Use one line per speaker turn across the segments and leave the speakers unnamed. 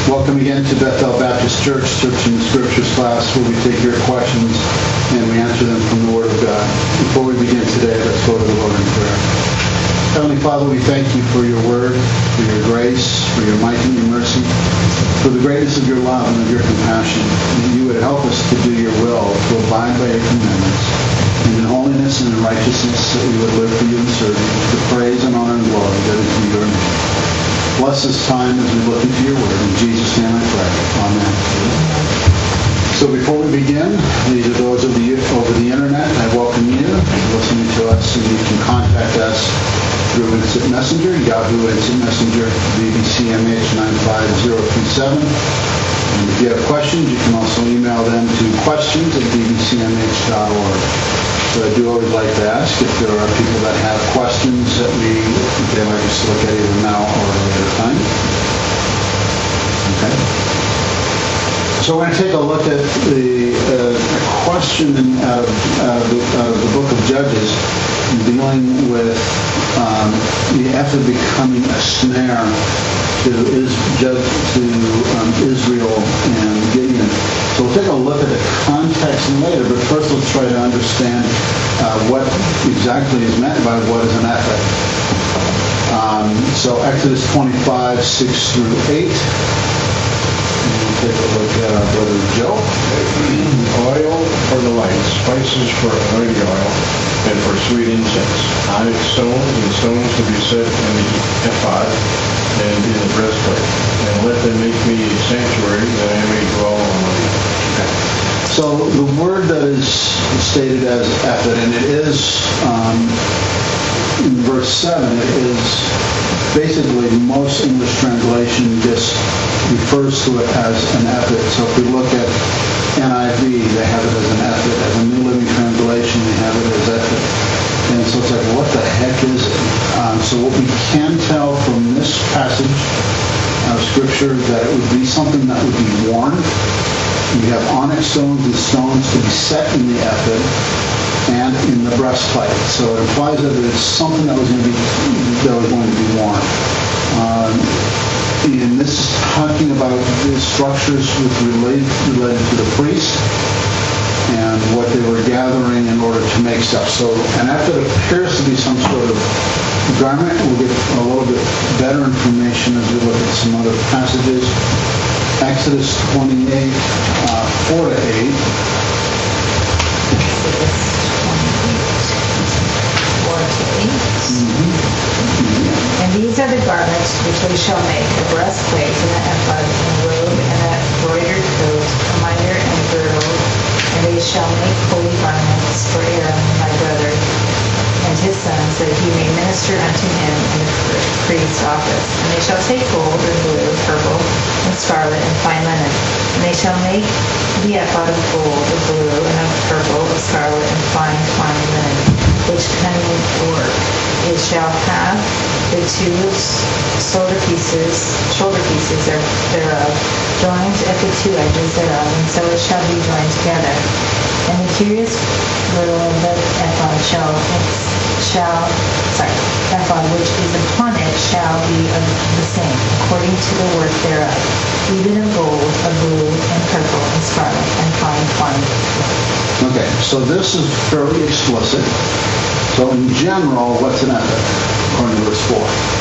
Welcome again to Bethel Baptist Church, Searching the Scriptures class, where we take your questions and we answer them from the Word of God. Before we begin today, let's go to the Lord in prayer. Heavenly Father, we thank you for your Word, for your grace, for your might and your mercy, for the greatness of your love and of your compassion, that you would help us to do your will, to abide by your commandments, and in holiness and in righteousness, that we would live for you and serve you, to praise and honor and glory that is to your name. Bless this time as we look into your word. In Jesus' name I pray. Amen. So before we begin, these are those of you over the internet. I welcome you listening to us, and you can contact us through Instant Messenger, Yahoo Instant Messenger, bbcmh95037. And if you have questions, you can also email them to questions@bbcmh.org. So I do always like to ask if there are people that have questions that they might just look at either now or at a later time. Okay. So we're going to take a look at the question out of the book of Judges, dealing with the effort becoming a snare to Israel and Gideon. So we'll take a look at the context later, but first let's try to understand what exactly is meant by what is an ephod. So Exodus 25, 6 through 8. We'll take a look at our brother Joe.
Oil for the light, spices for anointing oil, and for sweet incense. Onyx stones and stones to be set in the ephod and in the breastplate. And let them make me a sanctuary that I may dwell among you.
Okay. So the word that is stated as ephod, and it is in verse 7, it is basically most English translation just refers to it as an ephod. So if we look at NIV, they have it as an ephod. As a New Living Translation, they have it as ephod. And so it's like, what the heck is it? So what we can tell from this passage of Scripture, that it would be something that would be worn. You have onyx stones and stones to be set in the ephod and in the breastplate. So it implies that it's something that was going to be worn. And this is talking about the structures related to the priest and what they were gathering in order to make stuff. So an ephod appears to be some sort of garment. We'll get a little bit better information as we look at some other passages. Exodus 28, 4 to 8.
And these are the garments which they shall make: a breastplate and an ephod, and a robe, and a broidered coat, a mitre, and a girdle. And they shall make holy garments for Aaron, my brother, and his sons, that he may minister unto him in the priest's office. And they shall take gold, and blue, purple, and scarlet, and fine linen. And they shall make the ephod of gold, of blue, and of purple, of scarlet, and fine linen, which cunning work. It shall have the two shoulder pieces thereof, joined at the two edges thereof, and so it shall be joined together. And the curious girdle of the ephod ephod which is upon it shall be of the same, according to the work thereof, even of gold, of blue, and purple, and scarlet, and fine.
Okay, so this is fairly explicit. So in general, what's an ephod, according to verse 4?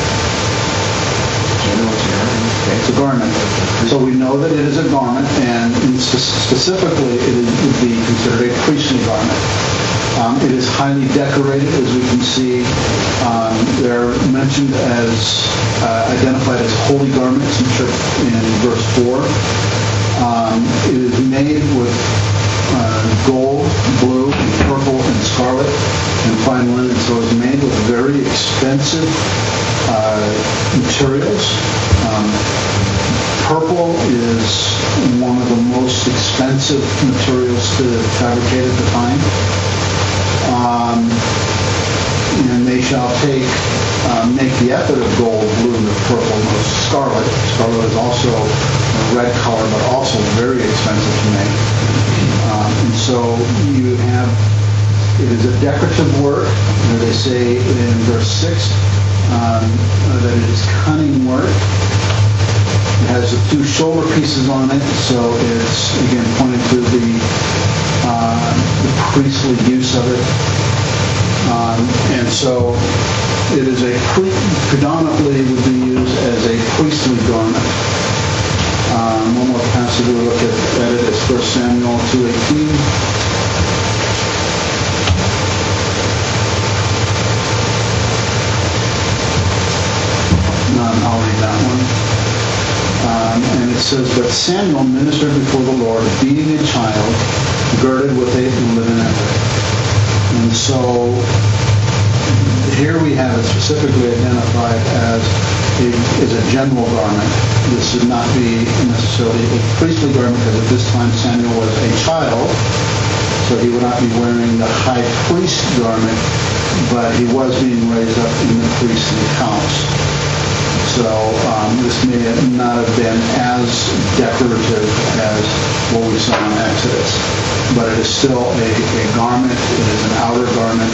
Okay, it's a garment. So we know that it is a garment, and specifically it would be considered a priestly garment. It is highly decorated, as we can see. They're mentioned as, identified as holy garments in verse 4. It is made with gold, blue, purple, and scarlet, and fine linen. So it's made with very expensive materials. Purple is one of the most expensive materials to fabricate at the time. And they shall make the ephod of gold, blue, and purple, and scarlet. Scarlet is also a red color, but also very expensive to make. And so you have, it is a decorative work. They say in verse 6 that it is cunning work. It has the two shoulder pieces on it, so it's, again, pointing to the priestly use of it. And so it is predominantly would be used as a priestly garment. One more passage we'll look at it is 1 Samuel 2:18. I'll read that one. And it says, "But Samuel ministered before the Lord, being a child, girded with a linen ephod." And so here we have it specifically identified as a general garment. This would not be necessarily a priestly garment, because at this time Samuel was a child, so he would not be wearing the high priest garment, but he was being raised up in the priestly house. So this may not have been as decorative as what we saw in Exodus, but it is still a garment. It is an outer garment.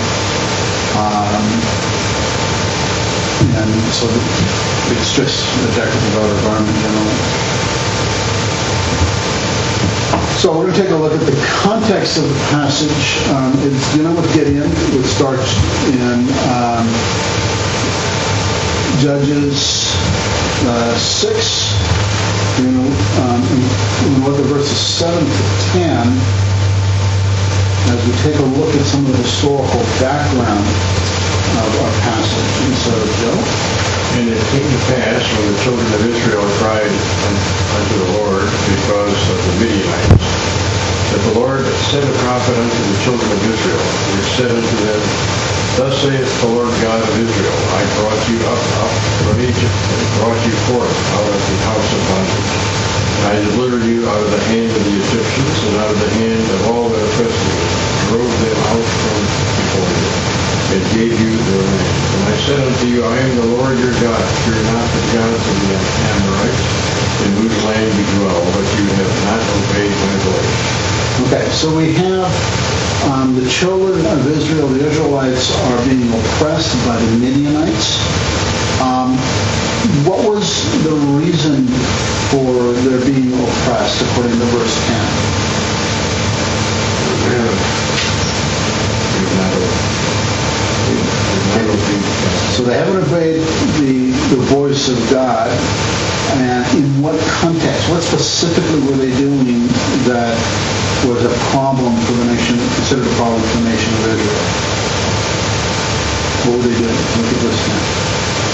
And so it's just a decorative outer garment generally. So we're going to take a look at the context of the passage. It's dealing with Gideon. It starts in Judges 6. We'll look at verses 7 to 10 as we take a look at some of the historical background of our passage. And so, Joe?
And it came to pass when the children of Israel cried unto the Lord because of the Midianites, that the Lord sent a prophet unto the children of Israel, which said unto them, Thus saith the Lord God of Israel, I brought you up from Egypt, and brought you forth out of the house of bondage. I delivered you out of the hand of the Egyptians, and out of the hand of all that oppressed you, drove them out from before you, and gave you their land. And I said unto you, I am the Lord your God. Fear not the gods of the Amorites, in whose land you dwell, but you have not obeyed my voice.
Okay, so we have the children of Israel, the Israelites, are being oppressed by the Midianites. What was the reason for their being oppressed, according to verse 10? So they haven't obeyed the voice of God. And in what context? What specifically were they doing that was a problem for the nation, considered a problem for the nation of Israel? What were they doing? Look at verse 10.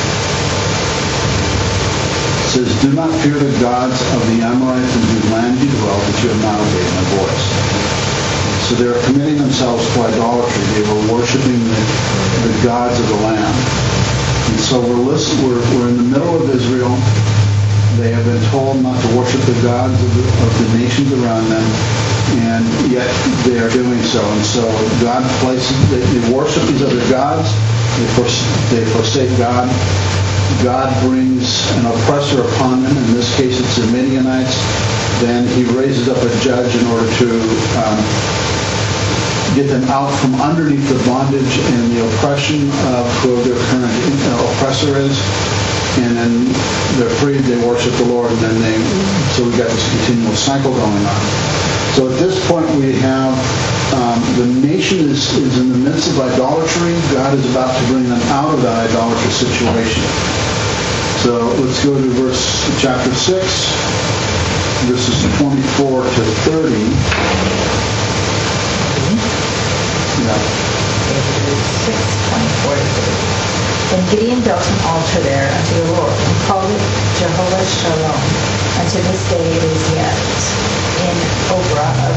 It says, Do not fear the gods of the Amorites in whose land you dwell, but you have not obeyed my voice. So they were committing themselves to idolatry. They were worshiping the gods of the land. And so we're in the middle of Israel. They have been told not to worship the gods of the nations around them, and yet they are doing so. And so God places, they worship these other gods, they forsake God. God brings an oppressor upon them. In this case, it's the Midianites. Then he raises up a judge in order to get them out from underneath the bondage and the oppression of whoever their current oppressor is. And then they're freed, they worship the Lord, and then so we got this continual cycle going on. So at this point we have the nation is in the midst of idolatry. God is about to bring them out of that idolatrous situation. So let's go to chapter 6, verses 24 to 30. Yeah.
6:24 to 30. Then Gideon built an altar there unto the Lord, and called it Jehovah Shalom. Unto this day it is yet in Ophrah of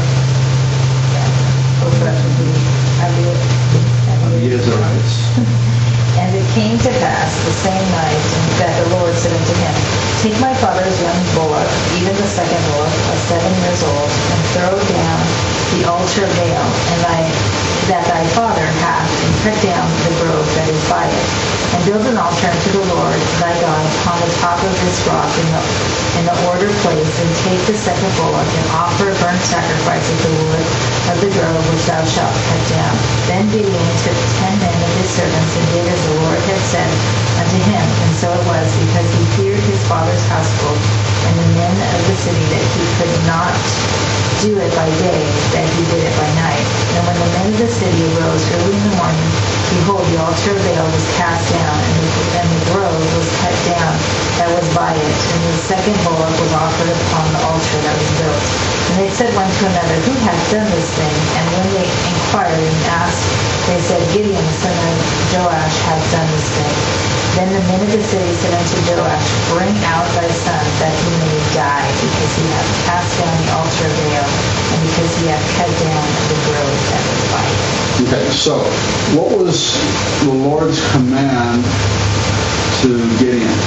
the
Israelites.
And it came to pass the same night that the Lord said unto him, Take my father's young bullock, even the second bullock of 7 years old, and throw down the altar of Baal, and that thy father hath, and cut down the grove that is by it, and build an altar unto the Lord thy God upon the top of this rock in the ordered place, and take the second bullock, and offer a burnt sacrifice of the wood of the grove which thou shalt cut down. Then Gideon took 10 men of his servants, and did as the Lord had said unto him, and so it was, because he feared his father's household, and the men of the city that he could not do it by day, that he did it by night. And when the men of the city arose early in the morning, behold, the altar of Baal was cast down, and the grove was cut down that was by it, and the second bullock was offered upon the altar that was built. And they said one to another, Who hath done this thing? And when they inquired and asked, they said, Gideon, son of Joash, hath done this thing. Then the men of the city said unto Joash, Bring out thy son, that he may die, because he hath cast down the altar of Baal, and because he hath cut down the grove that was by it.
Okay, so what was the Lord's command to Gideon?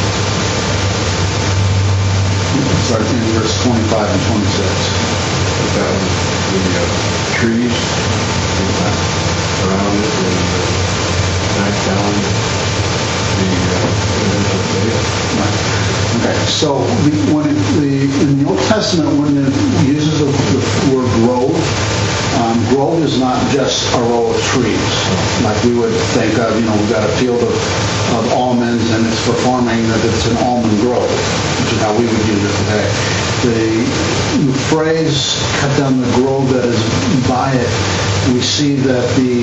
Start in verse 25 and 26.
Put down the trees around it and knock down the image of Baal.
Right. Okay, so in the Old Testament, when it uses the word grove, grove is not just a row of trees, like we would think of, we've got a field of almonds and it's for farming, that it's an almond grove, which is how we would use it today. The phrase, cut down the grove that is by it, we see that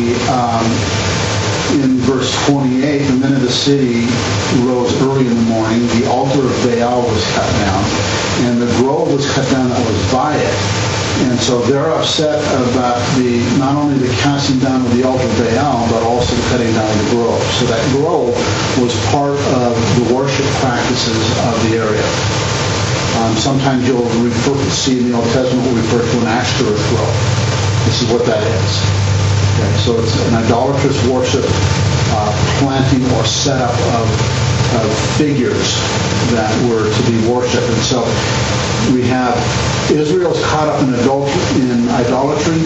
in verse 28, the men of the city rose early in the morning, the altar of Baal was cut down, and the grove was cut down that was by it. And so they're upset about not only the casting down of the altar of Baal, but also the cutting down of the grove. So that grove was part of the worship practices of the area. Sometimes you'll see in the Old Testament what we refer to an Ashtoreth grove. This is what that is. Okay, so it's an idolatrous worship planting or setup of figures that were to be worshipped. And so we have Israel's caught up in idolatry.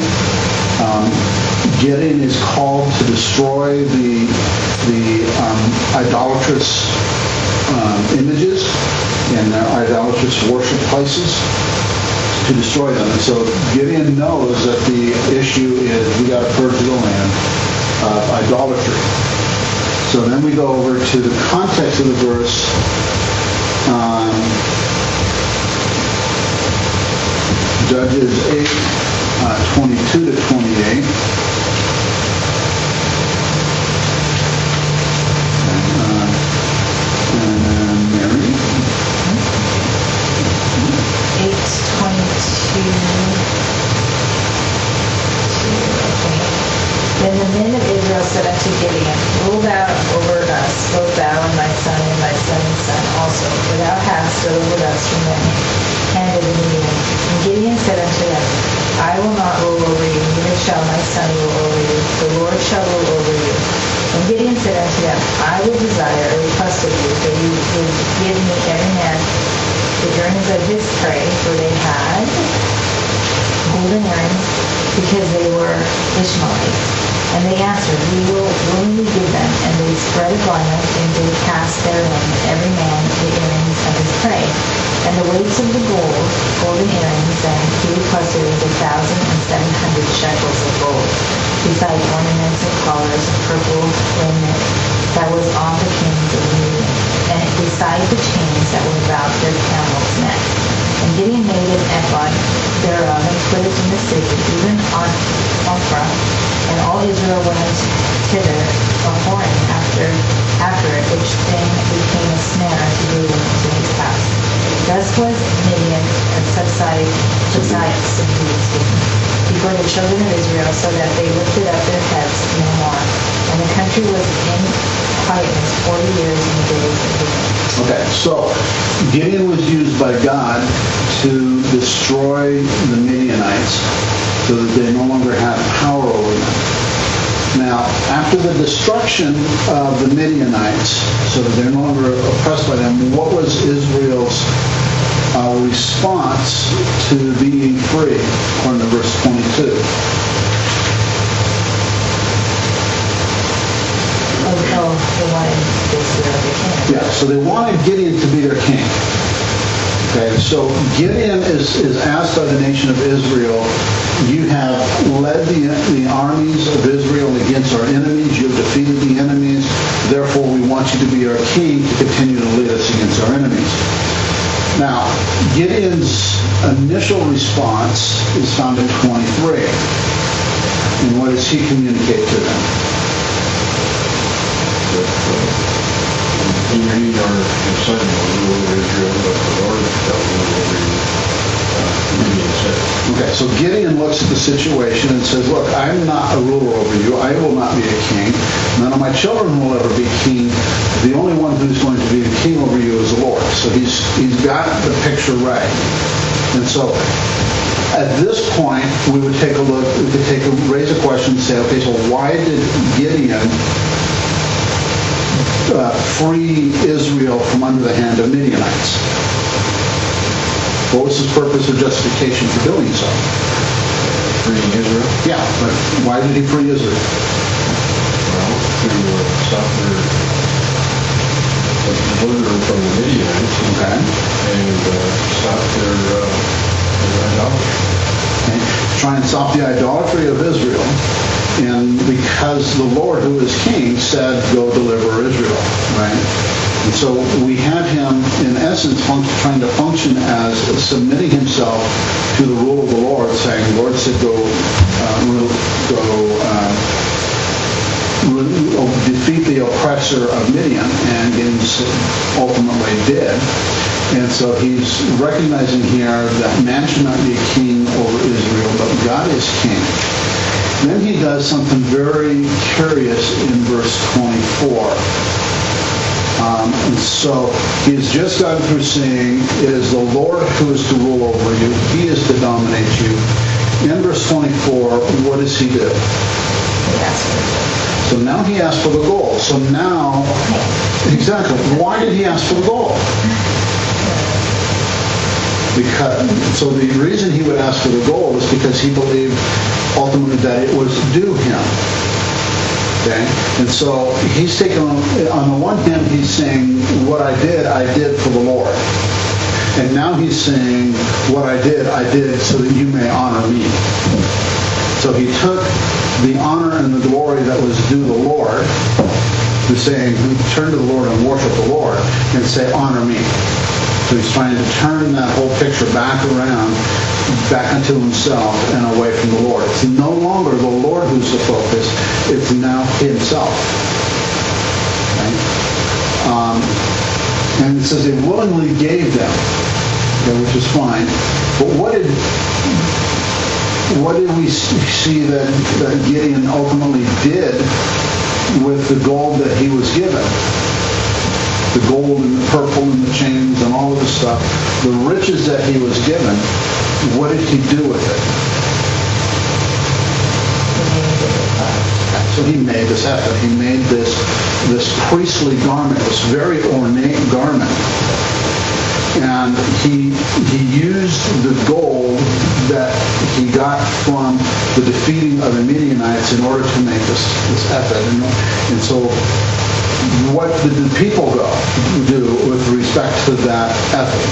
Gideon is called to destroy the idolatrous images and their idolatrous worship places, to destroy them. And so Gideon knows that the issue is we got to purge the land of idolatry. So then we go over to the context of the verse. Judges 8, 22 to 28. And then Mary.
8:22. Then the men of Israel said unto Gideon, Rule thou over us, both thou and thy son's son also, for thou hast delivered us from the hand of the Midian. And Gideon said unto them, I will not rule over you, neither shall my son rule over you. The Lord shall rule over you. And Gideon said unto them, I would desire a request of you, that you would give me every man the earrings of his prey, for they had golden earrings, because they were Ishmaelites. And they answered, We will willingly give them. And they spread a garment, and did cast therein every man the earrings of his prey. And the weights of the golden earrings, then he requested was 1,700 shekels of gold, besides ornaments and collars of purple raiment that was on the kings of Midian, and beside the chains that were about their camels' necks. And Gideon made an ephod thereof, and put it in the city, even on Ophrah. And all Israel went thither a whoring after it, which thing became a snare to Gideon to his pass. Thus was Midian subsided before the children of Israel, so that they lifted up their heads no more. And the country was in quietness 40 years in the days of Gideon.
Okay, so Gideon was used by God to destroy the Midianites so that they no longer have power over them. Now, after the destruction of the Midianites, so that they're no longer oppressed by them, what was Israel's response to being free, according to verse 22?
They wanted Israel to be king.
Yeah, so they wanted Gideon to be their king. Okay, so Gideon is asked by the nation of Israel, you have led the armies of Israel against our enemies, you have defeated the enemies, therefore we want you to be our king to continue to lead us against our enemies. Now, Gideon's initial response is found in 23. And what does he communicate to them?
In your need are your son will rule over Israel, but the Lord shall rule over you. Gideon said.
Okay, so Gideon looks at the situation and says, look, I'm not a ruler over you. I will not be a king. None of my children will ever be king. The only one who's going to be the king over you is the Lord. So he's got the picture right. And so at this point, we would take a look, we could raise a question and say, okay, so why did Gideon free Israel from under the hand of Midianites? What was his purpose or justification for doing so?
Freeing Israel?
Yeah, but why did he free Israel?
Well, to stop their deliver from the Midianites
Okay.
and stop their idolatry.
Okay. Try and stop the idolatry of Israel. And because the Lord, who is king, said, go deliver Israel, right? And so we have him, in essence, trying to function as submitting himself to the rule of the Lord, saying, the Lord said, go defeat the oppressor of Midian, and Gideon ultimately did. And so he's recognizing here that man should not be a king over Israel, but God is king. Then he does something very curious in verse 24. And so he's just gotten through saying, it is the Lord who is to rule over you. He is to dominate you. In verse 24, what does he do? So now he asks for the gold. So now, exactly, why did he ask for the gold? So the reason he would ask for the gold is because he believed ultimately that it was due him. Okay? And so he's taking, on the one hand, he's saying, what I did for the Lord. And now he's saying, what I did so that you may honor me. So he took the honor and the glory that was due the Lord, who's saying, turn to the Lord and worship the Lord, and say, honor me. So he's trying to turn that whole picture back around, back into himself and away from the Lord. It's no longer the Lord who's the focus. It's now himself. Right? And it says they willingly gave them, which is fine. But what did we see that Gideon ultimately did with the gold that he was given? The gold and the purple and the chains and all of this stuff, the riches that he was given, what did he do with it? So he made this effort. He made this priestly garment, this very ornate garment. And he used the gold that he got from the defeating of the Midianites in order to make this effort. And so what did the people do with respect to that effort?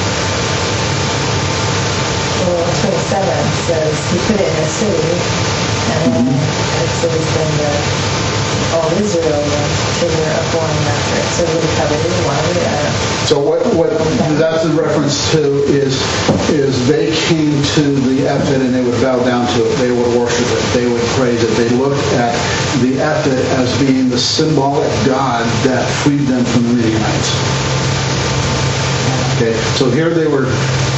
Well, 27 says he put it in a city, and then it says then all Israel went to their upwelling after it. So it would have covered it. Why would it?
So what that's a reference to is they came to the ephod and they would bow down to it. They would worship it. They would praise it. They looked at the ephod as being the symbolic God that freed them from the Midianites. Okay, so here they were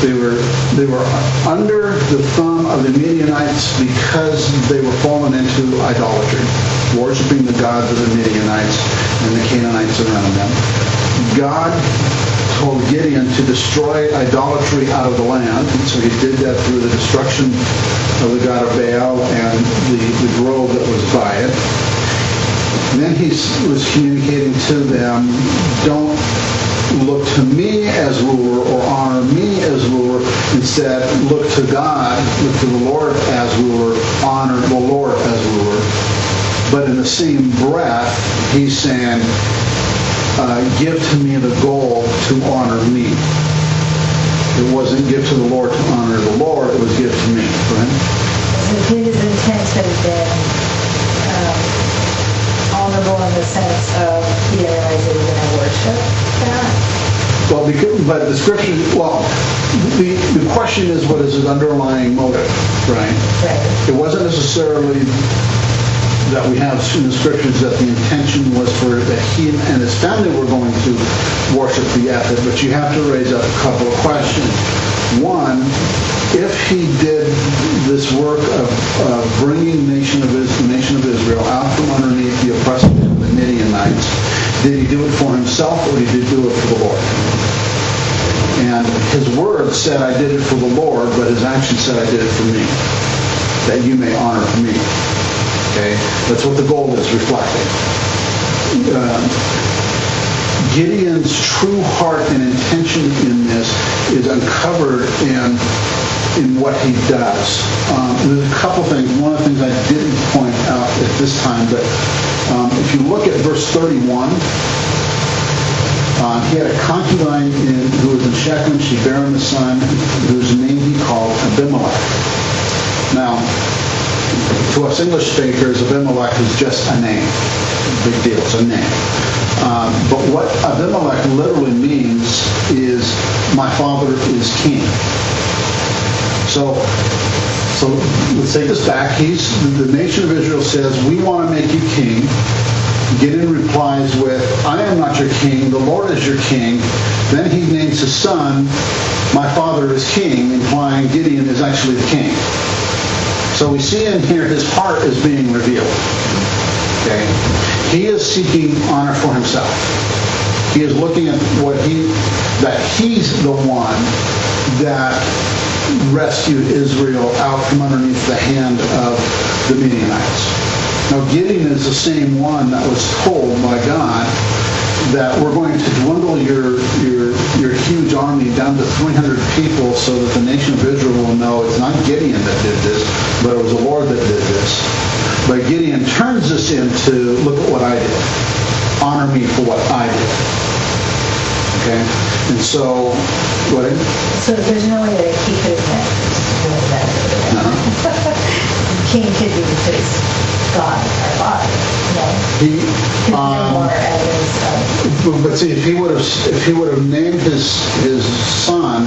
under the thumb of the Midianites because they were fallen into idolatry, worshiping the gods of the Midianites and the Canaanites around them. God told Gideon to destroy idolatry out of the land, and so he did that through the destruction of the god of Baal and the grove that was by it. And then he was communicating to them, don't look to me as ruler or honor me as ruler. Instead, look to God, look to the Lord as ruler, honor the Lord as ruler. But in the same breath, he's saying, give to me the gold to honor me. It wasn't give to the Lord to honor the Lord, it was give to me, right?
So his intent had been honorable in the sense of he didn't realize they were going to worship that.
Well, but the scripture, the question is, what is his underlying motive, right?
Right.
It wasn't necessarily that we have in the scriptures that the intention was for that he and his family were going to worship the ephod, but you have to raise up a couple of questions. One, if he did this work of bringing the nation of Israel out from underneath the oppression of the Midianites, did he do it for himself or did he do it for the Lord? And his words said, I did it for the Lord, but his actions said, I did it for me, that you may honor me. Okay? That's what the goal is reflecting. Gideon's true heart and intention in this is uncovered in what he does. There's a couple things. One of the things I didn't point out at this time, but if you look at verse 31, he had a concubine who was in Shechem. She bare him a son whose name he called Abimelech. Now, to us English speakers, Abimelech is just a name. Big deal, it's a name. But what Abimelech literally means is, my father is king. So let's take this back. The nation of Israel says, we want to make you king. Gideon replies with, I am not your king, the Lord is your king. Then he names his son, my father is king, implying Gideon is actually the king. So we see in here his heart is being revealed. Okay? He is seeking honor for himself. He is looking at that he's the one that rescued Israel out from underneath the hand of the Midianites. Now Gideon is the same one that was told by God that we're going to dwindle your huge army down to 300 people so that the nation of Israel will know it's not Gideon that did this, but it was the Lord that did this. But Gideon turns this into, look at what I did. Honor me for what I did. Okay? And so, what?
So there's no way that he could have doing that. King could be replaced. God, our Father. No. There's no more evidence of.
But see, if he would have named his son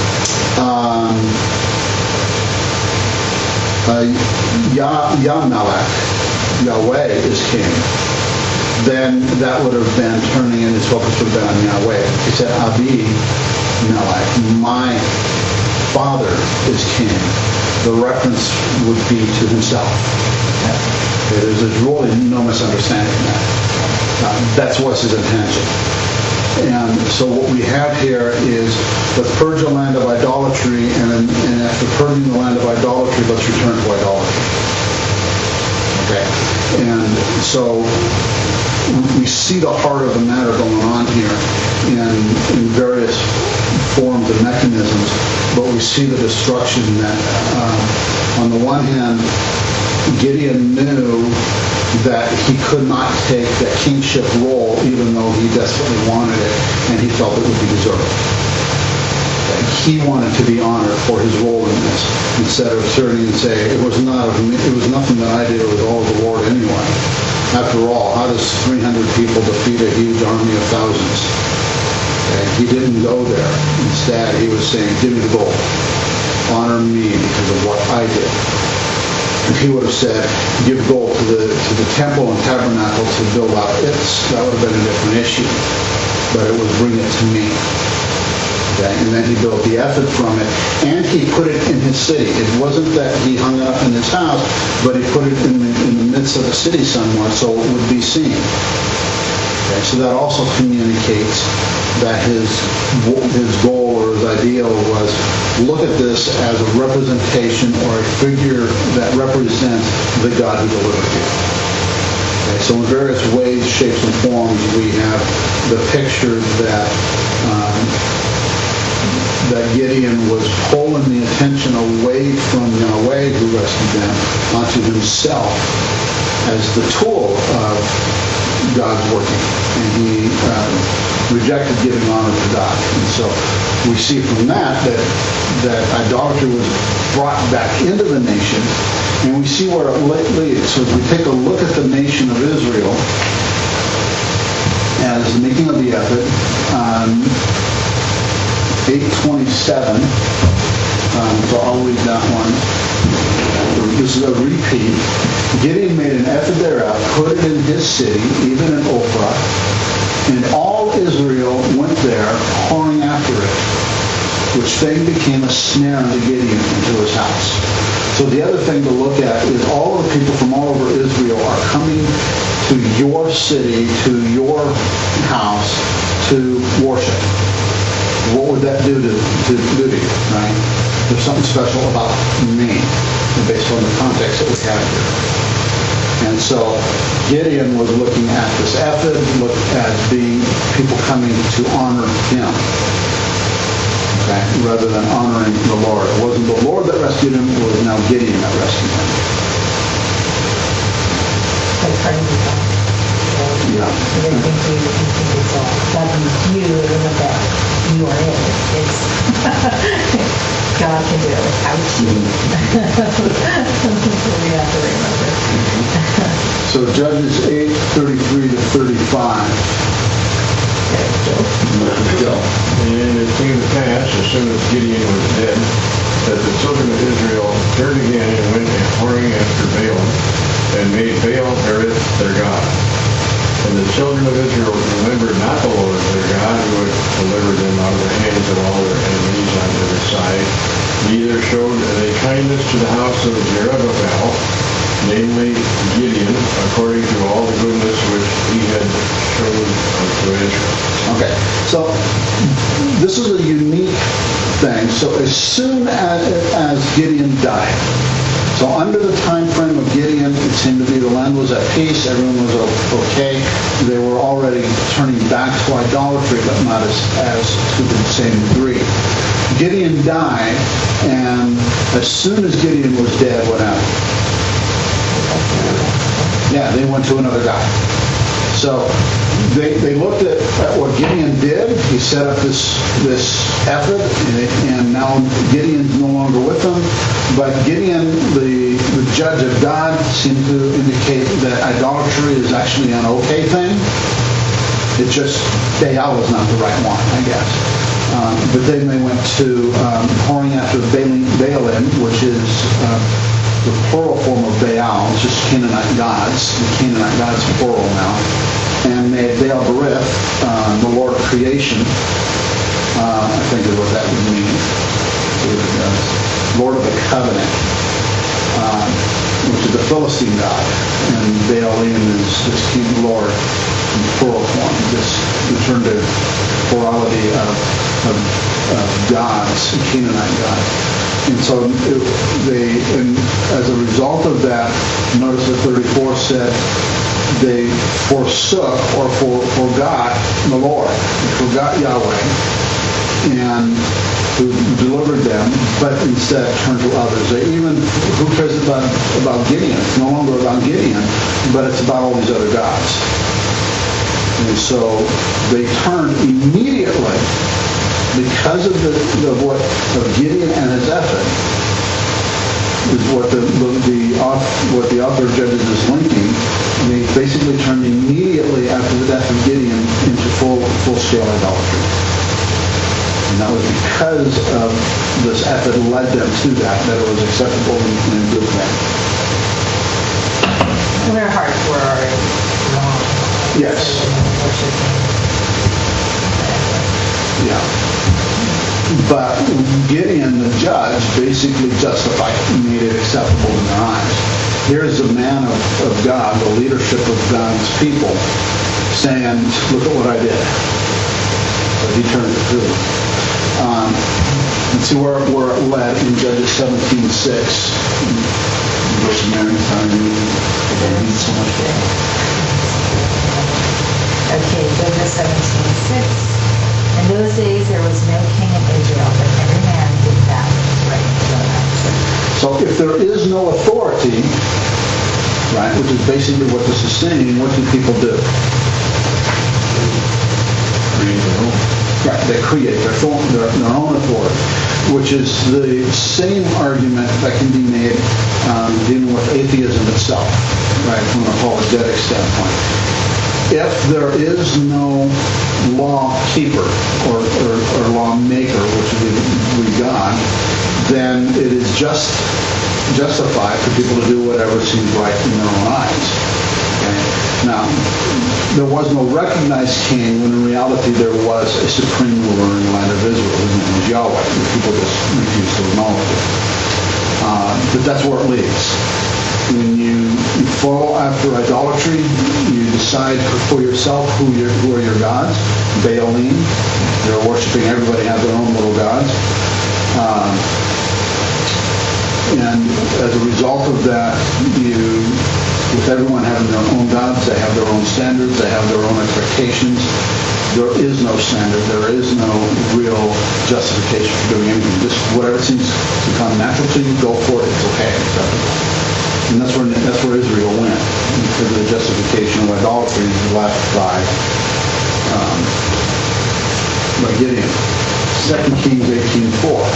Yamelech, Yahweh is king, then that would have been turning in his focus would have been on Yahweh. He said, Abi Melech, my father is king. The reference would be to himself. Okay, there's really no misunderstanding that. That was his intention. And so what we have here is, let's purge the land of idolatry, and after purging the land of idolatry, let's return to idolatry. Okay? And so we see the heart of the matter going on here in various forms and mechanisms, but we see the destruction that, on the one hand, Gideon knew that he could not take that kingship role even though he desperately wanted it, and he felt it would be deserved. He wanted to be honored for his role in this, instead of turning and saying, it was nothing that I did, it was all the Lord anyway. After all, how does 300 people defeat a huge army of thousands? Okay? He didn't go there. Instead, he was saying, give me the gold. Honor me because of what I did. If he would have said, give gold to the temple and tabernacle to build out that would have been a different issue. But it was bring it to me. Okay? And then he built the ephod from it, and he put it in his city. It wasn't that he hung it up in his house, but he put it in the midst of the city somewhere so it would be seen. Okay? So that also communicates that his goal or his ideal was, look at this as a representation or a figure that represents the God who delivered you. Okay, so in various ways, shapes, and forms, we have the picture that Gideon was pulling the attention away from Yahweh who rescued them onto himself as the tool of God's working. And he rejected giving honor to God. And so we see from that idolatry was brought back into the nation, and we see where it leads. So if we take a look at the nation of Israel as the making of the ephod, 8:27. So I'll read that one. This is a repeat. Gideon made an ephod thereof, put it in his city, even in Ophrah, and all Israel went there, pouring after it, which thing became a snare unto Gideon into his house. So the other thing to look at is all of the people from all over Israel are coming to your city, to your house, to worship. What would that do to you, right? There's something special about me, based on the context that we have here. And so Gideon was looking at this ephod, looked at being people coming to honor him, okay, rather than honoring the Lord. It wasn't the Lord that rescued him, it was now Gideon that rescued him. Yeah.
They think it's God used you, it isn't that you are it. It's God can do it without you. We have to remember.
So Judges 8:33 to 35. Go.
And it came to pass, as soon as Gideon was dead, that the children of Israel turned again and went a whoring after Baalim, and made Baal-Berith their god. And the children of Israel remembered not the Lord their God, who had delivered them out of the hands of all their enemies on every side, neither showed they kindness to the house of Jerubbaal, namely Gideon, according to all the goodness which he had shown unto Israel.
Okay, so this is a unique thing. So as soon as Gideon died, so under the time frame of Gideon, it seemed to be the land was at peace, everyone was okay. They were already turning back to idolatry, but not as to the same degree. Gideon died, and as soon as Gideon was dead, what happened? Yeah, they went to another guy. So they looked at what Gideon did. He set up this ephod, and now Gideon's no longer with them. But Gideon, the judge of God, seemed to indicate that idolatry is actually an okay thing. It's just Baal was not the right one, I guess. But then they went to whoring after Baalim, which is the plural form of Baal. It's just Canaanite gods. The Canaanite gods plural now. And made Baal-Berith, the Lord of creation. I think is what that would mean. Lord of the covenant, which is the Philistine god. And Baalim is this king Lord in plural form. This return to plurality of gods, Canaanite gods. And so and as a result of that, notice that 34 said, they forsook or forgot the Lord, forgot Yahweh, and who delivered them, but instead turned to others. They even, who cares about Gideon? It's no longer about Gideon, but it's about all these other gods. And so they turned immediately because of of Gideon and his ephod. Is what the author of Judges is linking. They basically turned immediately after the death of Gideon into full-scale idolatry. And that was because of this ephod led them to that it was acceptable and a good thing.
And their hearts were already wrong.
Yes. Yeah. But Gideon, the judge, basically justified it, made it acceptable in their eyes. Here's a man of God, the leadership of God's people, saying, look at what I did. So he turned it to them. And see where it led in Judges 17:6. Verse Mary, so much there.
Okay, Judges 17:6. In those days there was no king in Israel, but every man did that right.
So if there is no authority, right, which is basically what this is saying, what do people do?
Create their own.
Right, they create their own authority, which is the same argument that can be made dealing with atheism itself, right, from an apologetic standpoint. if there is no law keeper or law maker, which would be God, then it is justified for people to do whatever seems right in their own eyes. Okay? Now, there was no recognized king when in reality there was a supreme ruler in the land of Israel. His name was Yahweh. And people just refused to acknowledge it. But that's where it leads. When you fall after idolatry, you decide for yourself who are your gods. Baalim, they're worshiping, everybody has their own little gods. And as a result of that, with everyone having their own gods, they have their own standards, they have their own expectations. There is no standard. There is no real justification for doing anything. Just whatever seems to come natural to you, go for it. It's okay. Acceptable. And that's where Israel went, because of the justification of idolatry left by Gideon. 2 Kings 18:4.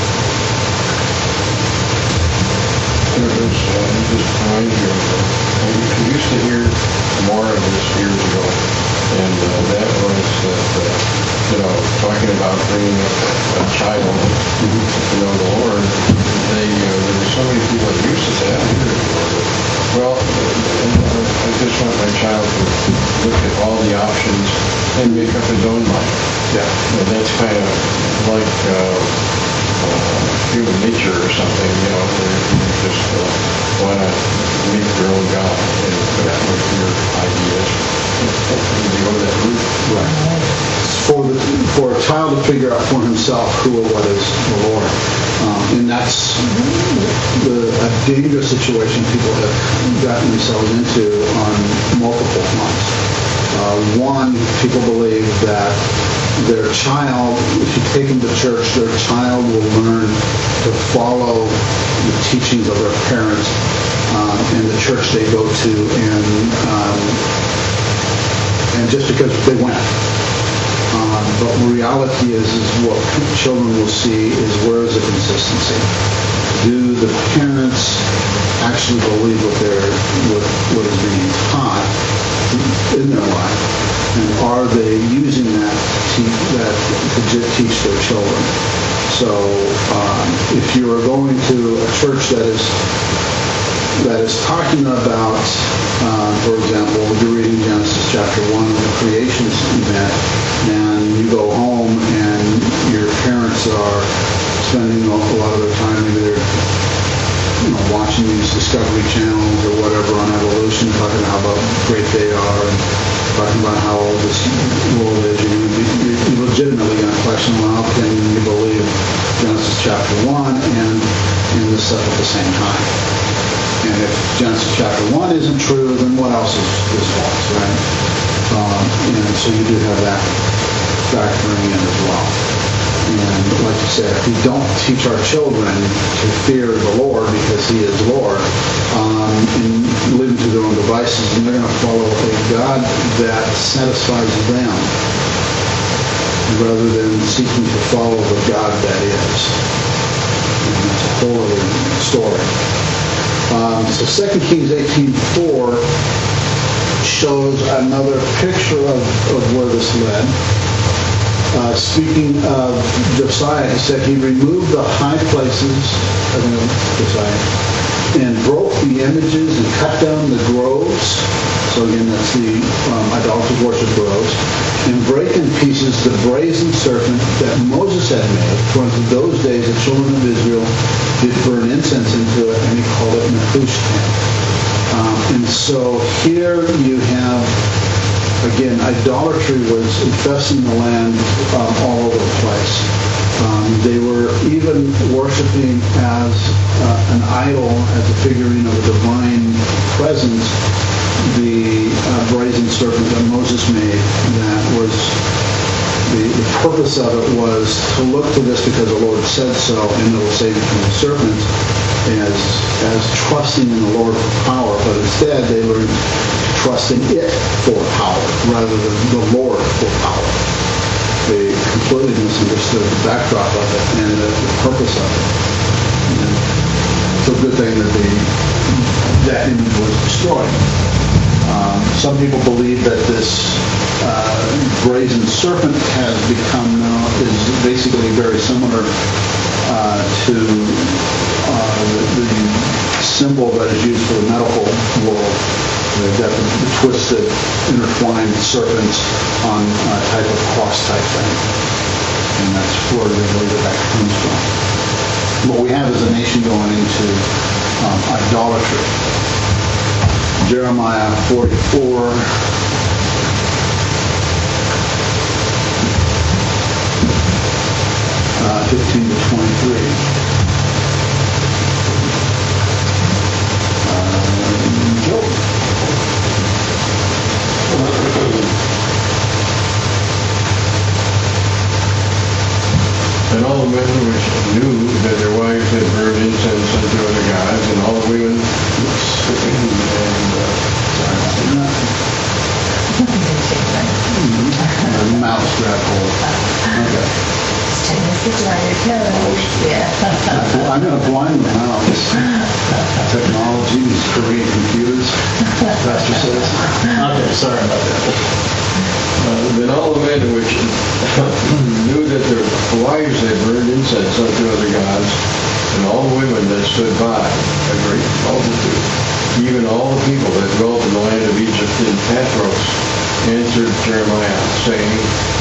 Just remind you, we used to hear more of this years ago, and that was talking about bringing up a child to know the Lord. There were so many people that used to say, well, I just want my child to look at all the options and make up his own mind.
Yeah.
And that's kind of like human nature or something, where you just want to make your own God and put out with your ideas. And you go that route.
Right. For a child to figure out for himself who or what is the Lord. And that's a dangerous situation people have gotten themselves into on multiple fronts. One, people believe that their child, if you take them to church, their child will learn to follow the teachings of their parents and the church they go to, and just because they went. But reality is what children will see is where is the consistency. Do the parents actually believe what is being taught in their life? And are they using that to teach their children? So if you are going to a church that is talking about, for example, you're reading Genesis chapter 1 of the creation event, and you go home and your parents are spending a lot of their time, maybe they're watching these Discovery channels or whatever on evolution, talking about how great they are, and talking about how old this world is. You're legitimately going to question, well, how can you believe Genesis chapter 1 and this stuff at the same time? And if Genesis chapter 1 isn't true, then what else is false, right? And so you do have that factoring in as well. And like you said, if we don't teach our children to fear the Lord because He is Lord, and live to their own devices, and they're going to follow a God that satisfies them rather than seeking to follow the God that is. And that's a whole other story. So 2 Kings 18:4 shows another picture of where this led. Speaking of Josiah, he said he removed the high places of Josiah and broke the images and cut down the groves. So again, that's the idolaters worship groves. And break in pieces the brazen serpent that Moses had made. For unto those days the children of Israel did burn incense into it, and he called it Nehushtan. And so here you have, again, idolatry was infesting the land all over the place. They were even worshiping as an idol, as a figurine of a divine presence, the brazen serpent that Moses made. That was the purpose of it was to look to this because the Lord said so, and it will save you from the serpents, as trusting in the Lord for power. But instead, they learned to trust in it for power rather than the Lord for power. They completely misunderstood the backdrop of it and the purpose of it. And it's a good thing that that image was destroyed. Some people believe that this brazen serpent has become is basically very similar to the symbol that is used for the medical world. They've got the twisted, intertwined serpents on a type of cross type thing. And that's where they believe that comes from. What we have is a nation going into idolatry. Jeremiah 44. 15 to 23.
And all the men which knew that their wives had burned incense unto other gods, and all the women
Mouse grab hold. Okay. I'm going to blind the mouse. Technology, these Korean computers. Pastor says. Okay, sorry about that.
then all the men which knew that their wives had burned incense unto other gods, and all the women that stood by, a great multitude, even all the people that dwelt in the land of Egypt in Pathros, answered Jeremiah, saying,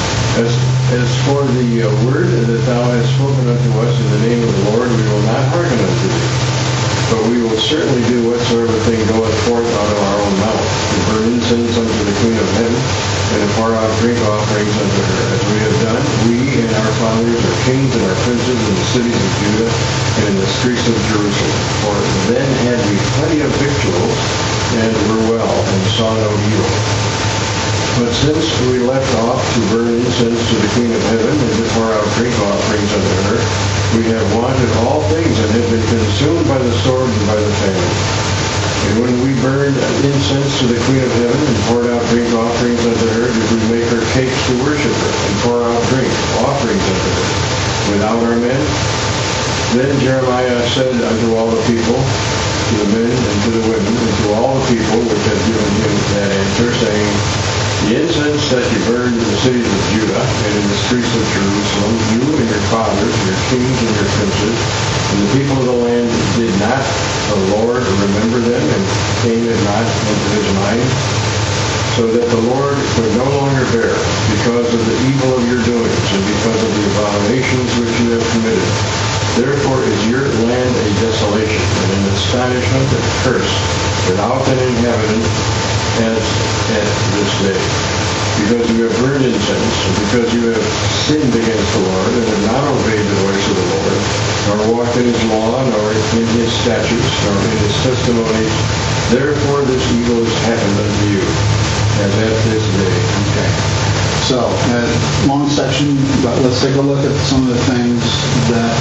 As for the word that thou hast spoken unto us in the name of the Lord, we will not hearken unto thee. But we will certainly do whatsoever thing goeth forth out of our own mouth, to burn incense unto the Queen of Heaven, and to pour out drink offerings unto her, as we have done, we and our fathers, our kings and our princes in the cities of Judah and in the streets of Jerusalem. For then had we plenty of victuals, and were well, and saw no evil. But since we left off to burn incense to the Queen of Heaven, and to pour out drink offerings unto her, we have wanted all things, and have been consumed by the sword and by the famine. And when we burned incense to the Queen of Heaven, and poured out drink offerings unto her, did we make her cakes to worship her, and pour out drink offerings unto her, without our men? Then Jeremiah said unto all the people, to the men and to the women, and to all the people which had given him that answer, saying, The incense that you burned in the cities of Judah and in the streets of Jerusalem, you and your fathers, your kings and your princes, and the people of the land did not the Lord remember them, and came it not into his mind, so that the Lord could no longer bear, because of the evil of your doings, and because of the abominations which you have committed. Therefore is your land a desolation, and an astonishment, and a curse, without an inhabitant, as at this day. Because you have burned incense, and because you have sinned against the Lord, and have not obeyed the voice of the Lord, nor walked in his law, nor in his statutes, nor in his testimonies, therefore this evil has happened unto you, as at this day.
Okay. So, long section, but let's take a look at some of the things that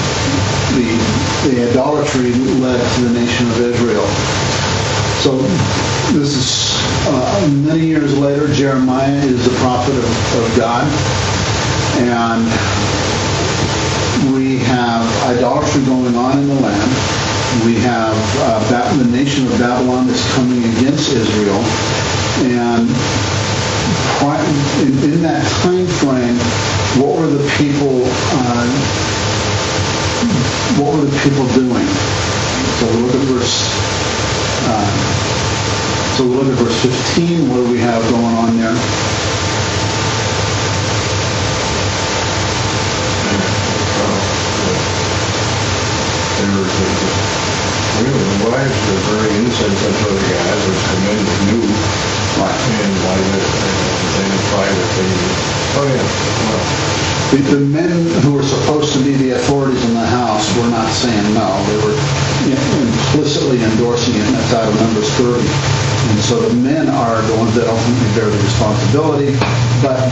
the idolatry led to the nation of Israel. So, this is many years later. Jeremiah is the prophet of God, and we have idolatry going on in the land. We have the nation of Babylon that's coming against Israel, and in that time frame, what were the people doing? So we look at verse 15. What do we have going on there?
The wives were burning incense unto other gods, which the men knew, and why they implied that they knew. Oh yeah. Well,
the men who were supposed to be the authorities in the house were not saying no. They were implicitly endorsing it, and that's out of Numbers 30. And so the men are the ones that ultimately bear the responsibility. But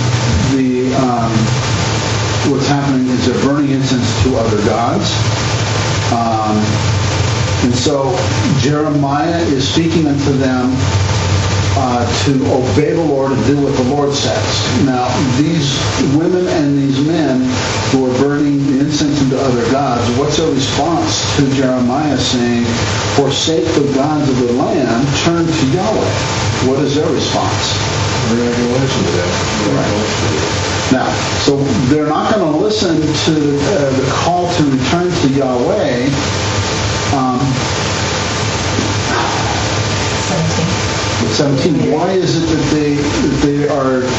what's happening is they're burning incense to other gods. And so Jeremiah is speaking unto them to obey the Lord and do what the Lord says. Now, these women and these men who are burning the incense into other gods, what's their response to Jeremiah saying, forsake the gods of the land, turn to Yahweh? What is their response?
We're not going to listen to that. We're not going to listen to it.
Now, so they're not going to listen to the call to return to Yahweh. 17. Why is it that they're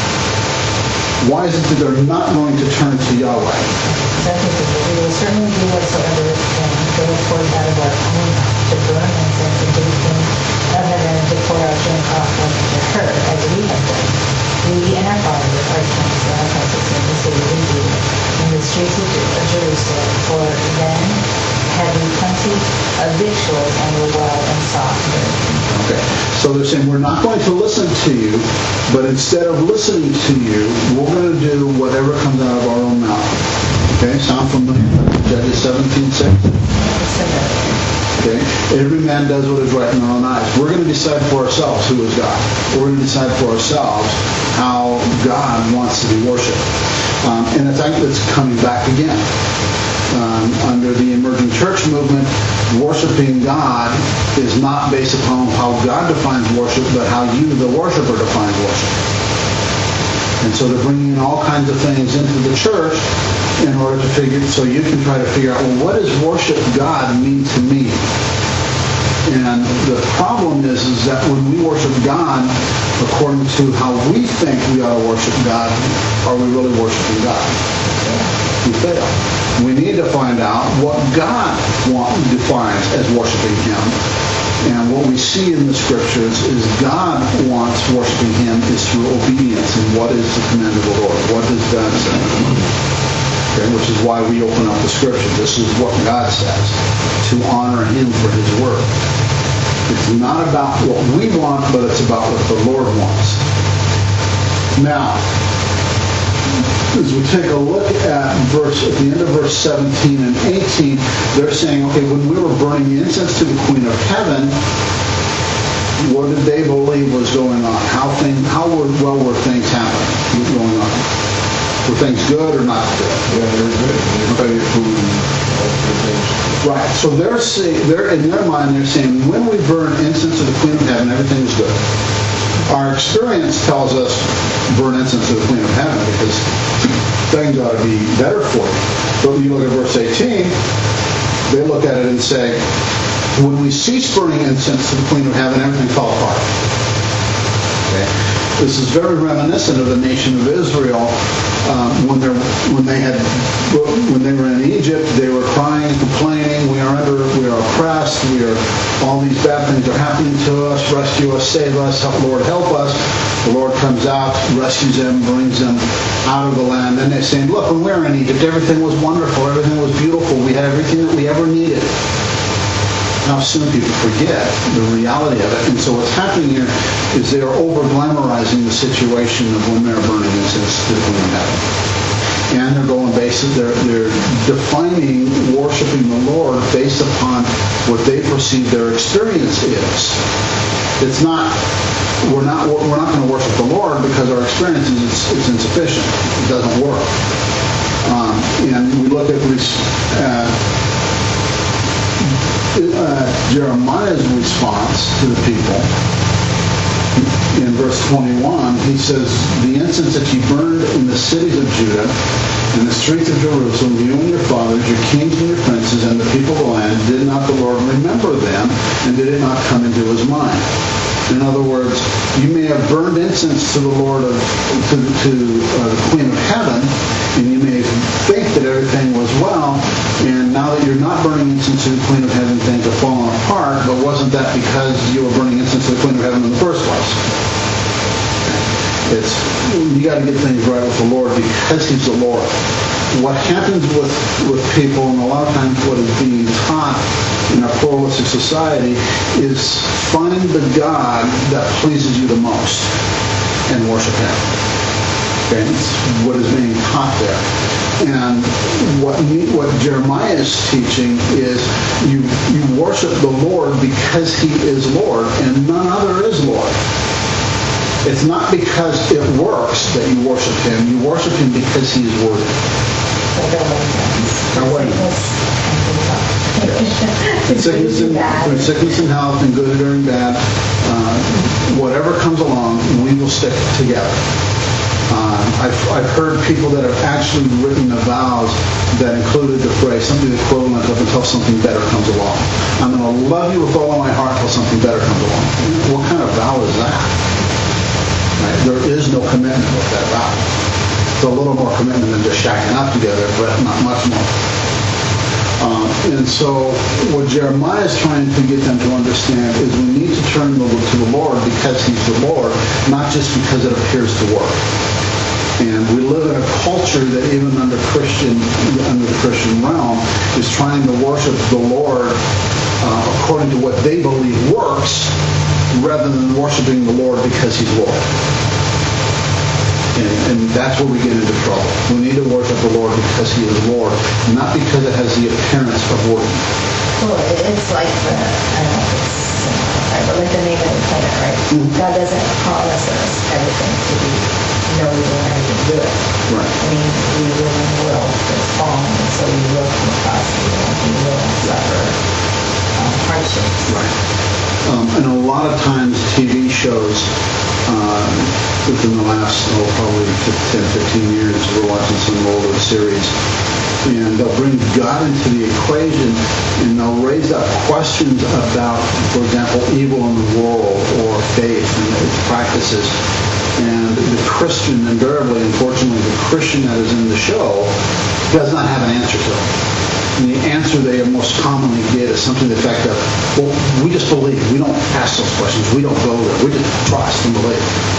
not going to turn to Yahweh?
Because I think that we will certainly do whatsoever we can to go forth out of our own mouth, to burn incense and do things of heaven and to pour out drink offering to her, as we have done. We and our fathers, our sons, and our prophets in the city of Judah, in the streets of Jerusalem, for then had we plenty of victuals and were well and soft.
Okay, so they're saying we're not going to listen to you, but instead of listening to you, we're going to do whatever comes out of our own mouth. Okay, sound familiar? Judges 17:6. Okay, every man does what is right in their own eyes. We're going to decide for ourselves who is God. We're going to decide for ourselves how God wants to be worshipped. And I think that's coming back again. Under the emerging church movement, worshiping God is not based upon how God defines worship, but how you, the worshiper, define worship. And so they're bringing in all kinds of things into the church in order to so you can try to figure out, well, what does worship God mean to me? And the problem is that when we worship God according to how we think we ought to worship God, are we really worshiping God? We fail. We need to find out what God defines as worshiping Him. And what we see in the Scriptures is God wants worshiping Him is through obedience. And what is the command of the Lord? What does God say? Okay, which is why we open up the Scripture. This is what God says, to honor Him for His word. It's not about what we want, but it's about what the Lord wants. Now, as we take a look at the end of verse 17 and 18, they're saying, okay, when we were burning incense to the Queen of Heaven, what did they believe was going on? How well were things happening, going on? Were things good or not good?
Yeah, they're good. They pay food and all good things.
Right. So they're in their mind, they're saying, when we burn incense to the Queen of Heaven, everything is good. Our experience tells us burn incense to the Queen of Heaven because things ought to be better for you. But when you look at verse 18, they look at it and say, when we cease burning incense to the Queen of Heaven, everything fell apart. Okay? This is very reminiscent of the nation of Israel when they were in Egypt. They were crying and complaining. We are oppressed. All these bad things are happening to us. Rescue us, save us, Lord, help us. The Lord comes out, rescues them, brings them out of the land. Then they're saying, look, when we were in Egypt, everything was wonderful, everything was beautiful. We had everything that we ever needed. How soon people forget the reality of it. And so what's happening here is they are over-glamorizing the situation of when they're burning incense to the Queen of Heaven. And they're they're defining worshiping the Lord based upon what they perceive their experience is. It's not, we're not going to worship the Lord because our experience is insufficient. It doesn't work. And we look at Jeremiah's response to the people. In verse 21, he says, the incense that you burned in the cities of Judah, in the streets of Jerusalem, you and your fathers, your kings and your princes, and the people of the land, did not the Lord remember them, and did it not come into his mind? In other words, you may have burned incense to the Lord, to the Queen of Heaven, and you may think that everything was well, and now that you're not burning incense to the Queen of Heaven, things are falling apart, but wasn't that because you were burning incense to the Queen of Heaven in the first place? You got to get things right with the Lord because He's the Lord. What happens with people, and a lot of times what is being taught in our pluralistic society, is find the God that pleases you the most and worship Him. Okay, that's what is being taught there. And what Jeremiah is teaching is you worship the Lord because He is Lord, and none other is Lord. It's not because it works that you worship him. You worship him because he is worthy. When sickness and health and good or bad, whatever comes along, we will stick together. I've heard people that have actually written the vows that included the phrase, something equivalent of until something better comes along. I'm going to love you with all of my heart until something better comes along. What kind of vow is that? Right? There is no commitment with that vow. It's a little more commitment than just shacking up together, but not much more. And so what Jeremiah is trying to get them to understand is we need to turn to the Lord because he's the Lord, not just because it appears to work. And we live in a culture that even under the Christian realm is trying to worship the Lord according to what they believe works rather than worshiping the Lord because he's Lord. And that's where we get into trouble. We need to worship the Lord because he is Lord, not because it has the appearance of working.
Well, it's like like the name of the planet, right? Mm-hmm. God doesn't promise us everything to be noble and everything good.
Right.
I mean, we live in a world that's fallen, and so we will come across evil, and we will suffer hardships.
Right. And a lot of times TV shows, within the last, probably 10, 15 years, we're watching some older series, and they'll bring God into the equation, and they'll raise up questions about, for example, evil in the world, or faith and its practices. And the Christian, invariably, unfortunately, the Christian that is in the show does not have an answer to it. And the answer they most commonly get is something to the effect of, well, we just believe. We don't ask those questions. We don't go there. We just trust and believe.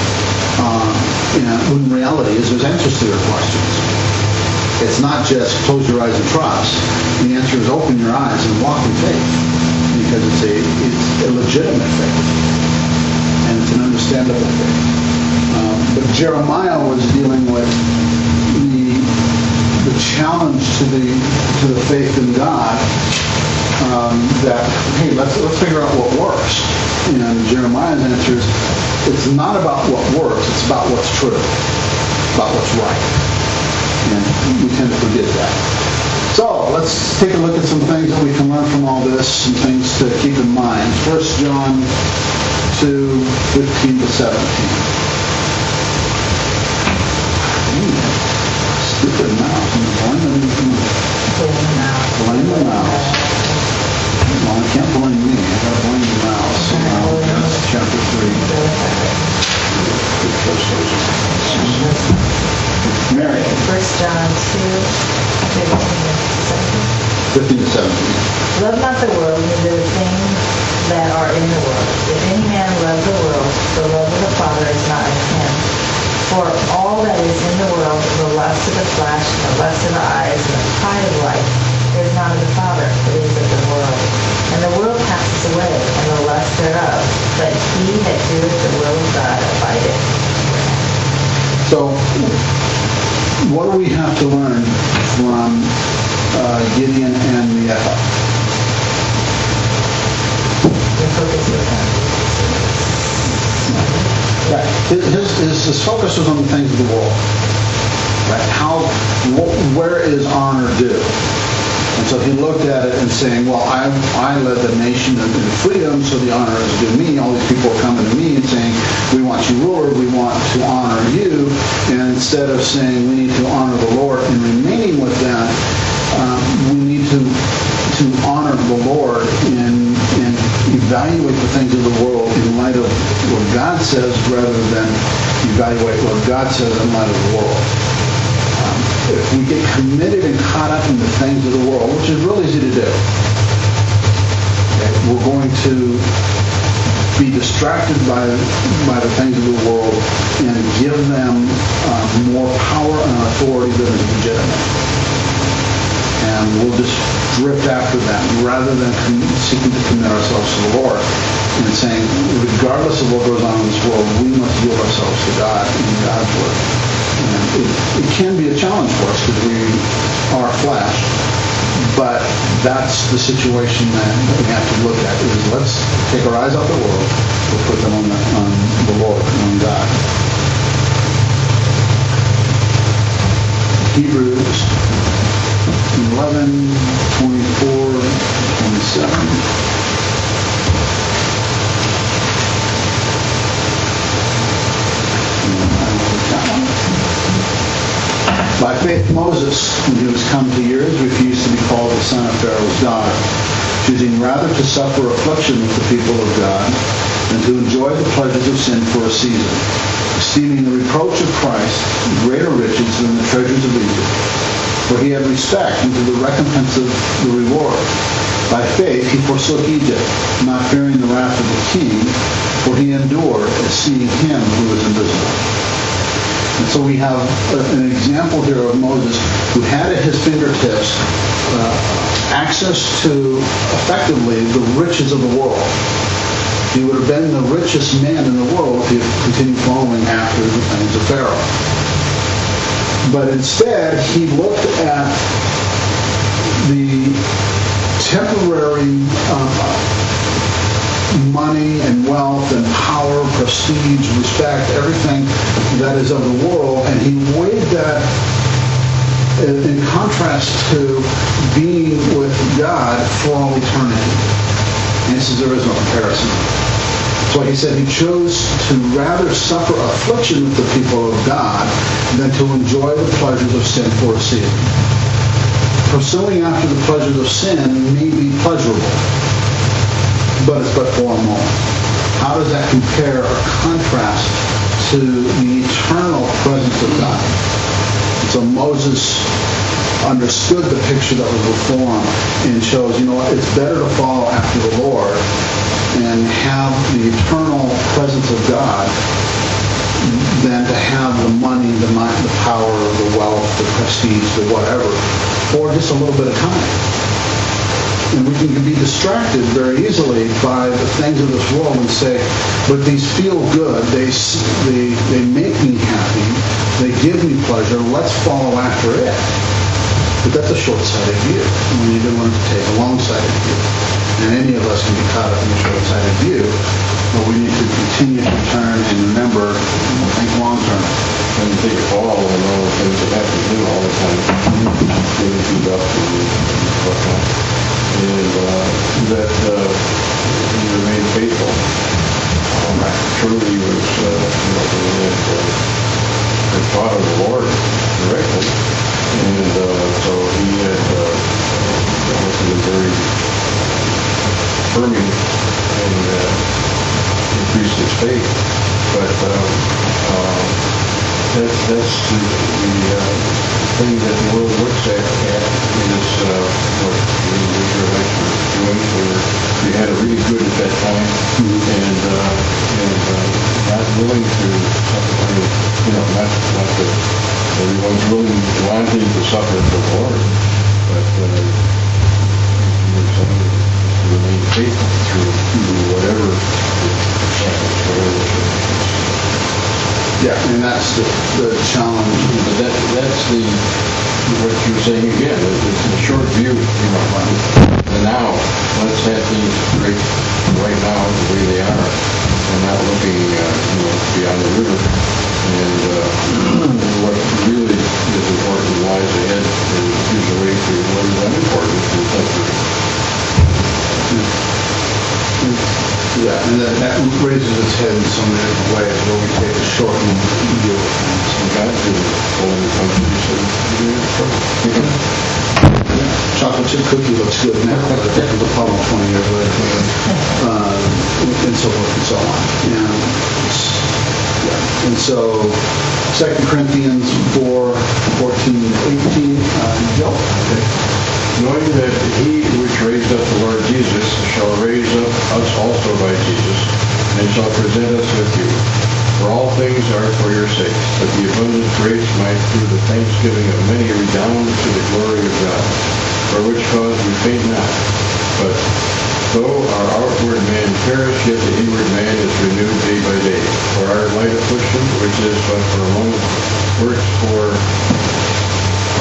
When reality is there's answers to their questions. It's not just close your eyes and trust. The answer is open your eyes and walk in faith, because it's a legitimate faith and it's an understandable faith. But Jeremiah was dealing with the challenge to the faith in God. That hey, let's figure out what works. And Jeremiah's answer is, it's not about what works, it's about what's true, about what's right. And we tend to forget that. So let's take a look at some things that we can learn from all this, some things to keep in mind. 1 John 2, 15 to 17. Stupid mouse. Blame the mouse. Well, I can't blame me. I gotta blame the mouse. That's chapter 3. Mary.
1 John 2,
15 to 17.
Love not the world, neither the things that are in the world. If any man love the world, the love of the Father is not in him. For all that is in the world, the lust of the flesh, the lust of the eyes, and the pride of life, is not of the Father, but is of the world. And the world passes away, and the lust thereof, but he that doeth the will of God abideth.
So, what do we have to learn from Gideon and the ephod?
The focus is on
Right. His focus was on the things of the world. Right? Where is honor due? And so he looked at it and saying, well, I led the nation in freedom, so the honor is due me. All these people are coming to me and saying, we want you ruler, we want to honor you. And instead of saying we need to honor the Lord and remaining with that, we need to honor the Lord and evaluate the things of the world in light of what God says rather than evaluate what God says in light of the world. If we get committed and caught up in the things of the world, which is real easy to do, we're going to be distracted by the things of the world and give them more power and authority than is legitimate. And we'll just drift after them rather than seeking to commit ourselves to the Lord and saying, regardless of what goes on in this world, we must give ourselves to God and God's word. And it can be a challenge for us because we are flesh, But that's the situation that we have to look at, is let's take our eyes off the world, we'll put them on the Lord and on God. Hebrews 11, 24, 27. By faith, Moses, when he was come to years, refused to be called the son of Pharaoh's daughter, choosing rather to suffer affliction with the people of God than to enjoy the pleasures of sin for a season, esteeming the reproach of Christ greater riches than the treasures of Egypt. For he had respect unto the recompense of the reward. By faith he forsook Egypt, not fearing the wrath of the king, for he endured as seeing him who was invisible. And so we have an example here of Moses who had at his fingertips access to, effectively, the riches of the world. He would have been the richest man in the world if he had continued following after the things of Pharaoh. But instead, he looked at the temporary money and wealth and power, prestige, respect, everything that is of the world, and he weighed that in contrast to being with God for all eternity. And he says there is no comparison. So he said he chose to rather suffer affliction with the people of God than to enjoy the pleasures of sin for a season. Pursuing after the pleasures of sin may be pleasurable, but it's but for a moment. How does that compare or contrast to the eternal presence of God? And so Moses understood the picture that was before him and chose, it's better to follow after the Lord and have the eternal presence of God than to have the money, the power, the wealth, the prestige, the whatever, for just a little bit of time. And we can be distracted very easily by the things of this world and say, but these feel good, they make me happy, they give me pleasure, let's follow after it. But that's a short-sighted view. We need to learn to take a long-sighted view. And any of us can be caught up in a short-sighted view, but we need to continue to turn and remember and think long-term.
And think of all and all the things that happen to him all the time. Getting beat up and whatnot. And that he remained faithful. Truly he was, had thought of the Lord directly. And so he had been very affirming and increased his faith. But that's the thing that the world looks at is what the Israelites were doing. They had it really good at that time, and not willing to suffer. Not that everyone's wanting to suffer for the Lord, but you're saying to remain faithful through whatever happens, whatever circumstances.
Yeah, and that's the challenge.
But that's what you're saying again. It's a short view. And now, let's have things right now the way they are, and not looking beyond the river. And what really is important lies ahead is a way to what is unimportant to the temporary.
Yeah, and that raises its head in so many different ways where we take a short and view of things.
And God did all the countries and
Chocolate chip cookie looks good now, but it becomes a problem 20 years later. And so forth and so on. And so 2 Corinthians 4, 14 and 18, Joe. Okay.
Knowing that he which raised up the Lord Jesus shall raise up us also by Jesus, and shall present us with you. For all things are for your sakes, that the abundant grace might through the thanksgiving of many redound to the glory of God, for which cause we faint not. But though our outward man perish, yet the inward man is renewed day by day. For our light affliction, which is but for a moment, works for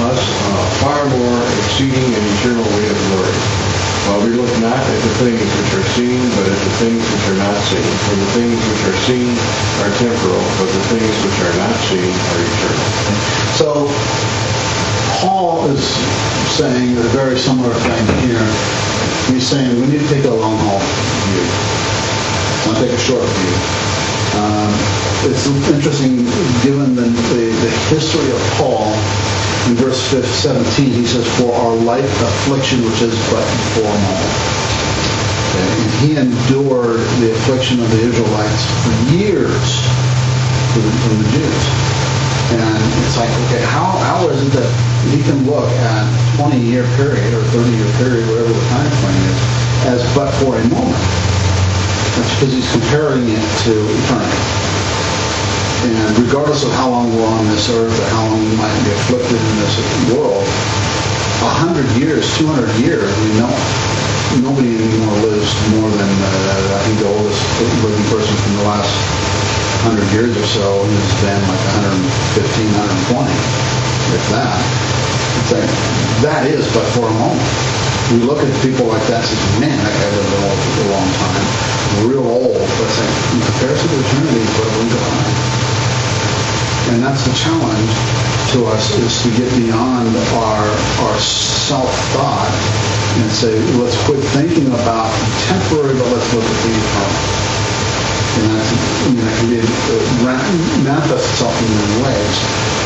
us far more exceeding and eternal weight of glory. While we look not at the things which are seen, but at the things which are not seen. For the things which are seen are temporal, but the things which are not seen are eternal.
So Paul is saying a very similar thing here. He's saying we need to take a long haul view. Not take a short view. It's interesting, given the history of Paul. In verse 17, he says, "For our light affliction, which is but for a moment." Okay? And he endured the affliction of the Israelites for years from the Jews. And it's like, okay, how is it that he can look at a 20-year period or 30-year period, whatever the time frame is, as but for a moment? That's because he's comparing it to eternity. And regardless of how long we're on this earth or how long we might be afflicted in this world, 100 years, 200 years, nobody anymore lives more than, I think the oldest living person from the last 100 years or so has been like 115, 120, if that. It's like, that is but for a moment. We look at people like that and say, man, that guy lived a long time. Real old, but it's like, in comparison to eternity, it's but a blink of an eye. And that's the challenge to us, is to get beyond our self-thought and say, let's quit thinking about the temporary, but let's look at the eternal. And that's, that can be manifest itself in many ways.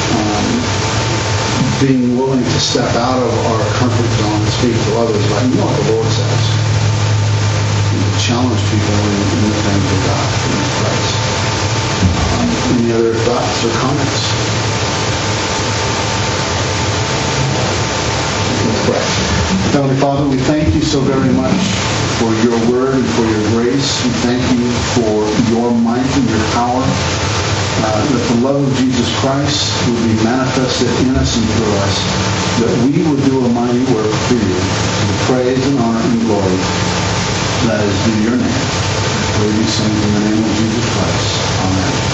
Being willing to step out of our comfort zone and speak to others about, you know what the Lord says. And to challenge people in the things of God in Christ. Any other thoughts or comments? Let's pray. Heavenly Father, we thank you so very much for your word and for your grace. We thank you for your might and your power. That the love of Jesus Christ would be manifested in us and through us. That we would do a mighty work for you. To the praise and honor and glory that is due your name. We pray these things in the name of Jesus Christ. Amen.